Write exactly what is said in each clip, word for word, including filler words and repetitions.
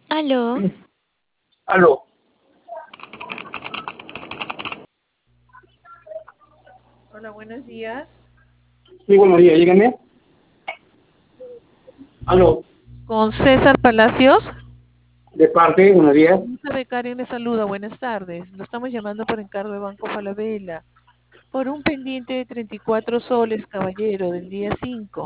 Aló, Aló, Hola, buenos días. sí, buenos días, dígame. Aló, Con César Palacios. de parte, buenos días. Luisa Becario le saluda. Buenas tardes. Lo estamos llamando por encargo de Banco Falabella. Por un pendiente de treinta y cuatro soles, caballero, del día cinco.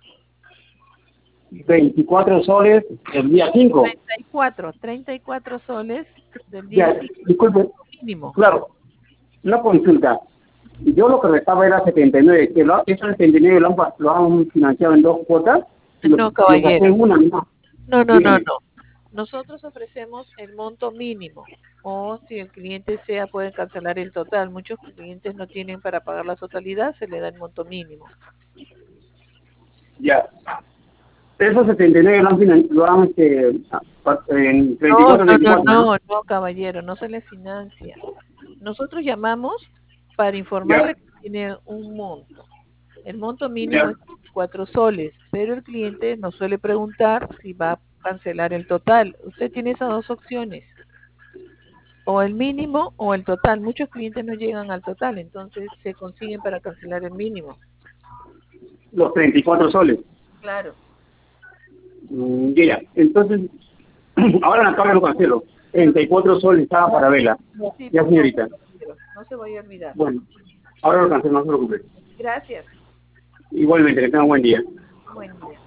Veinticuatro soles el día cinco. treinta y cuatro, treinta y cuatro soles del día Ya, cinco, disculpe, mínimo. claro, una consulta. Yo lo que restaba era setenta y nueve, que lo, esos setenta y nueve lo han, pa- lo han financiado en dos cuotas, y lo, No, lo gasté caballero. en una, no. No, no, no, Dígame. no. Nosotros ofrecemos el monto mínimo. O si el cliente sea, pueden cancelar el total. Muchos clientes no tienen para pagar la totalidad, se le da el monto mínimo. Ya. Esos setenta y nueve lo han, finan- lo han este, pa- en treinta y No, cuatro, no, no, veinticuatro, ¿no? no, no, caballero, no se le financia. Nosotros llamamos para Ya, informarle que tiene un monto. El monto mínimo ya. es cuatro soles, pero el cliente nos suele preguntar si va a cancelar el total. Usted tiene esas dos opciones, o el mínimo o el total. Muchos clientes no llegan al total, entonces se consiguen para cancelar el mínimo. Los treinta y cuatro soles. Claro. Mm, ya, ya. Entonces, ahora en la tabla lo cancelo. Pero treinta y cuatro soles estaba para vela. sí, Ya, por favor, señorita. caballero, no se vaya a olvidar. Bueno, ahora lo cancelo, no se preocupe. Gracias. Igualmente, que tenga un buen día. Buen día.